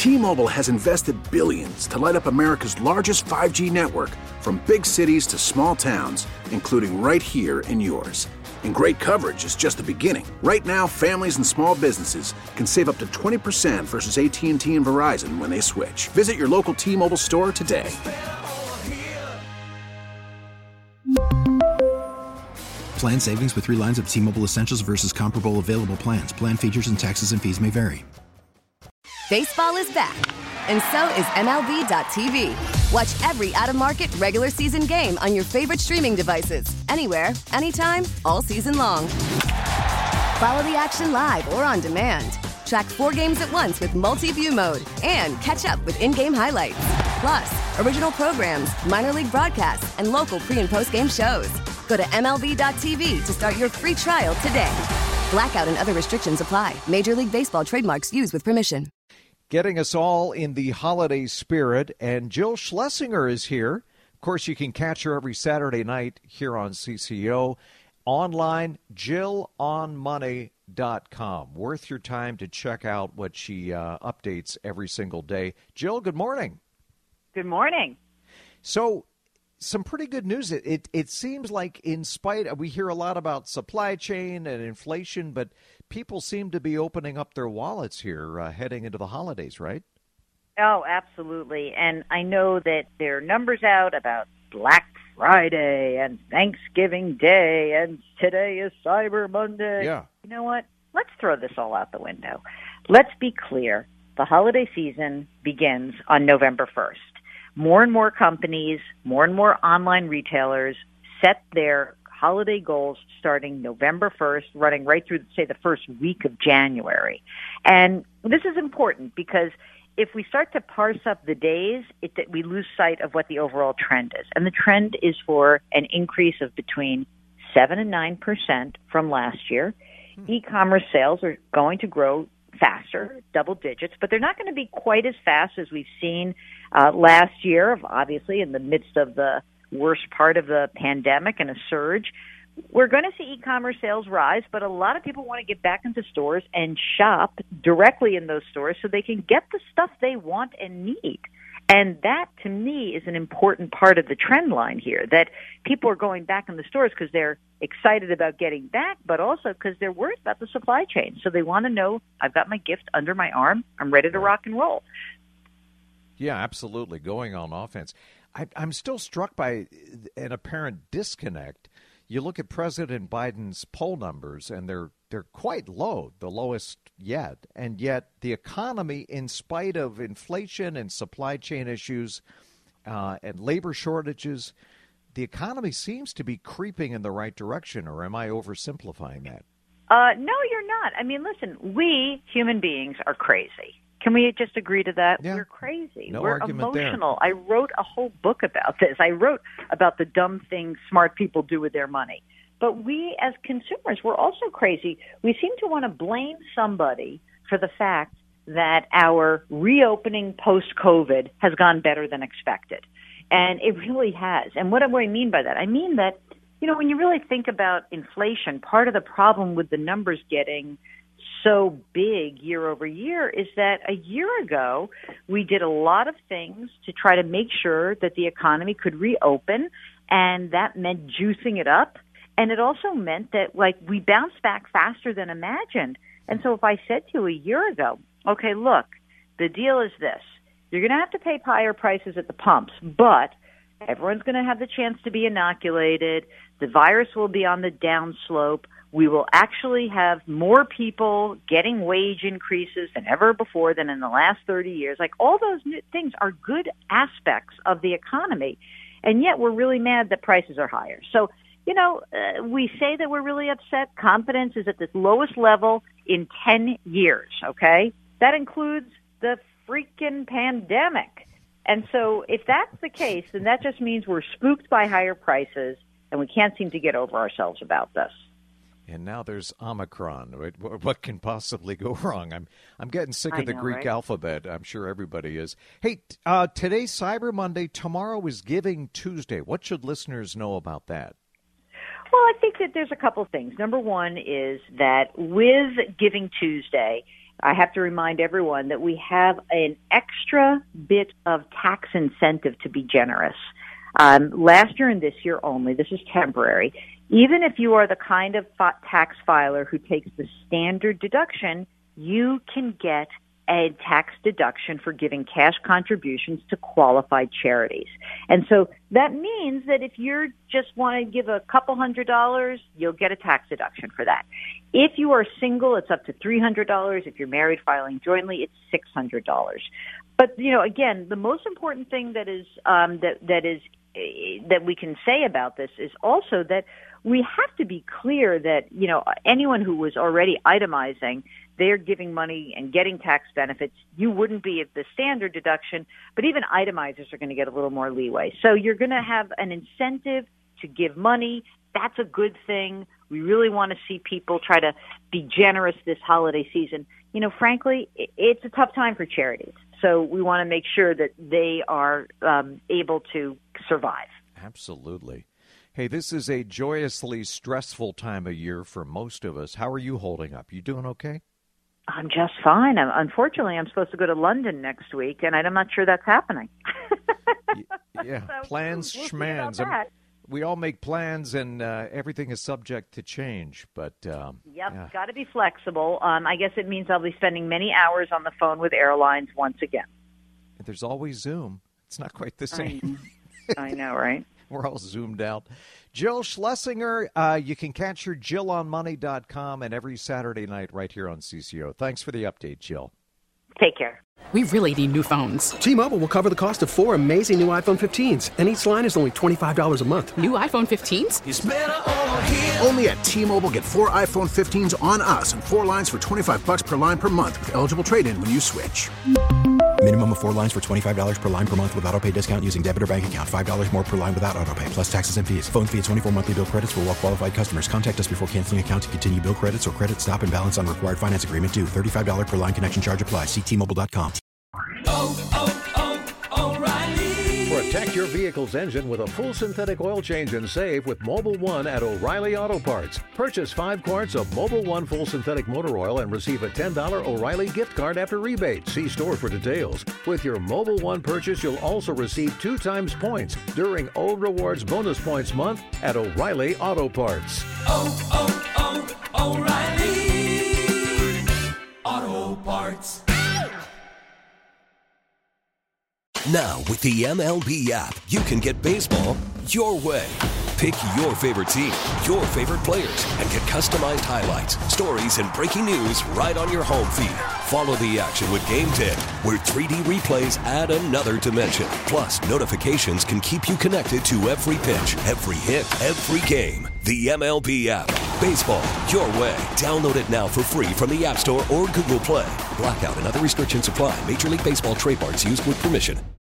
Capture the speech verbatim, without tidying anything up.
T-Mobile has invested billions to light up America's largest five G network, from big cities to small towns, including right here in yours. And great coverage is just the beginning. Right now, families and small businesses can save up to twenty percent versus A T and T and Verizon when they switch. Visit your local T-Mobile store today. Plan savings with three lines of T-Mobile Essentials versus comparable available plans. Plan features and taxes and fees may vary. Baseball is back, and so is M L B dot T V. Watch every out-of-market regular season game on your favorite streaming devices, anywhere, anytime, all season long. Follow the action live or on demand. Track four games at once with multi-view mode and catch up with in-game highlights. Plus, original programs, minor league broadcasts, and local pre- and post-game shows. Go to M L B dot T V to start your free trial today. Blackout and other restrictions apply. Major League Baseball trademarks used with permission. Getting us all in the holiday spirit, and Jill Schlesinger is here. Of course, you can catch her every Saturday night here on C C O. Online, jill on money dot com. Worth your time to check out what she uh, updates every single day. Jill, good morning. Good morning. So, some pretty good news. It, it it seems like, in spite of, we hear a lot about supply chain and inflation, but people seem to be opening up their wallets here uh, heading into the holidays, right? Oh, absolutely. And I know that there are numbers out about Black Friday and Thanksgiving Day, and today is Cyber Monday. Yeah. You know what? Let's throw this all out the window. Let's be clear. The holiday season begins on November first. More and more companies, more and more online retailers set their holiday goals starting November first, running right through, say, the first week of January. And this is important because if we start to parse up the days, it, we lose sight of what the overall trend is. And the trend is for an increase of between seven and nine percent from last year. Hmm. E-commerce sales are going to grow faster, double digits, but they're not going to be quite as fast as we've seen uh, last year, obviously, in the midst of the worst part of the pandemic and a surge. We're going to see e-commerce sales rise, but a lot of people want to get back into stores and shop directly in those stores so they can get the stuff they want and need. And that, to me, is an important part of the trend line here, that people are going back in the stores because they're excited about getting back, but also because they're worried about the supply chain. So they want to know, I've got my gift under my arm, I'm ready to rock and roll. Yeah, absolutely, going on offense. I, I'm still struck by an apparent disconnect. You look at President Biden's poll numbers, and they're they're quite low, the lowest yet. And yet the economy, in spite of inflation and supply chain issues uh, and labor shortages, the economy seems to be creeping in the right direction. Or am I oversimplifying that? Uh, no, you're not. I mean, listen, we human beings are crazy. Can we just agree to that? Yeah. We're crazy. No We're argument emotional. there. I wrote a whole book about this. I wrote about the dumb things smart people do with their money. But we as consumers, we're also crazy. We seem to want to blame somebody for the fact that our reopening post-COVID has gone better than expected. And it really has. And what do I mean by that? I mean that, you know, when you really think about inflation, part of the problem with the numbers getting so big year over year is that a year ago we did a lot of things to try to make sure that the economy could reopen, and that meant juicing it up. And it also meant that, like, we bounced back faster than imagined. And so if I said to you a year ago, okay, look, the deal is this. You're going to have to pay higher prices at the pumps, but everyone's going to have the chance to be inoculated. The virus will be on the downslope. We will actually have more people getting wage increases than ever before than in the last thirty years. Like, all those new things are good aspects of the economy, and yet we're really mad that prices are higher. So, you know, uh, we say that we're really upset. Confidence is at the lowest level in ten years, okay? That includes the freaking pandemic. And so if that's the case, then that just means we're spooked by higher prices, and we can't seem to get over ourselves about this. And now there's Omicron. What, what can possibly go wrong? I'm I'm getting sick of I the know, Greek right? alphabet. I'm sure everybody is. Hey, uh, today's Cyber Monday. Tomorrow is Giving Tuesday. What should listeners know about that? Well, I think that there's a couple things. Number one is that with Giving Tuesday, I have to remind everyone that we have an extra bit of tax incentive to be generous. Um, last year and this year only, this is temporary. Even if you are the kind of tax filer who takes the standard deduction, you can get a tax deduction for giving cash contributions to qualified charities. And so that means that if you just want to give a couple hundred dollars, you'll get a tax deduction for that. If you are single, it's up to three hundred dollars. If you're married filing jointly, it's six hundred dollars. But, you know, again, the most important thing that is um, that that is that we can say about this is also that we have to be clear that, you know, anyone who was already itemizing, they're giving money and getting tax benefits, you wouldn't be at the standard deduction, but even itemizers are going to get a little more leeway. So you're going to have an incentive to give money. That's a good thing. We really want to see people try to be generous this holiday season. You know, frankly, it's a tough time for charities. So we want to make sure that they are um, able to survive. Absolutely. Hey, this is a joyously stressful time of year for most of us. How are you holding up? You doing okay? I'm just fine. I'm, unfortunately, I'm supposed to go to London next week, and I'm not sure that's happening. yeah, so plans, we'll schmans. We all make plans, and uh, everything is subject to change. But um, Yep, yeah. got to be flexible. Um, I guess it means I'll be spending many hours on the phone with airlines once again. There's always Zoom. It's not quite the same. I know, right? We're all zoomed out. Jill Schlesinger, uh, you can catch her Jill on money dot com and every Saturday night right here on C C O. Thanks for the update, Jill. Take care. We really need new phones. T-Mobile will cover the cost of four amazing new iPhone fifteens, and each line is only twenty-five dollars a month. New iPhone fifteens? It's better over here. Only at T-Mobile, get four iPhone fifteens on us and four lines for twenty-five dollars per line per month with eligible trade-in when you switch. Minimum of four lines for twenty-five dollars per line per month with autopay discount using debit or bank account. five dollars more per line without autopay, plus taxes and fees. Phone fee at twenty-four monthly bill credits for well-qualified customers. Contact us before canceling account to continue bill credits or credit stop and balance on required finance agreement due. thirty-five dollars per line connection charge applies. See T Mobile dot com. Oh, oh, oh, O'Reilly. Protect your vehicle's engine with a full synthetic oil change and save with Mobil one at O'Reilly Auto Parts. Purchase five quarts of Mobil one full synthetic motor oil and receive a ten dollars O'Reilly gift card after rebate. See store for details. With your Mobil one purchase, you'll also receive two times points during O Rewards Bonus Points Month at O'Reilly Auto Parts. Oh, oh, oh, O'Reilly Auto Parts. Now, with the M L B app, you can get baseball your way. Pick your favorite team, your favorite players, and get customized highlights, stories, and breaking news right on your home feed. Follow the action with Game ten, where three D replays add another dimension. Plus, notifications can keep you connected to every pitch, every hit, every game. The M L B app. Baseball your way. Download it now for free from the App Store or Google Play. Blackout and other restrictions apply. Major League Baseball trademarks used with permission.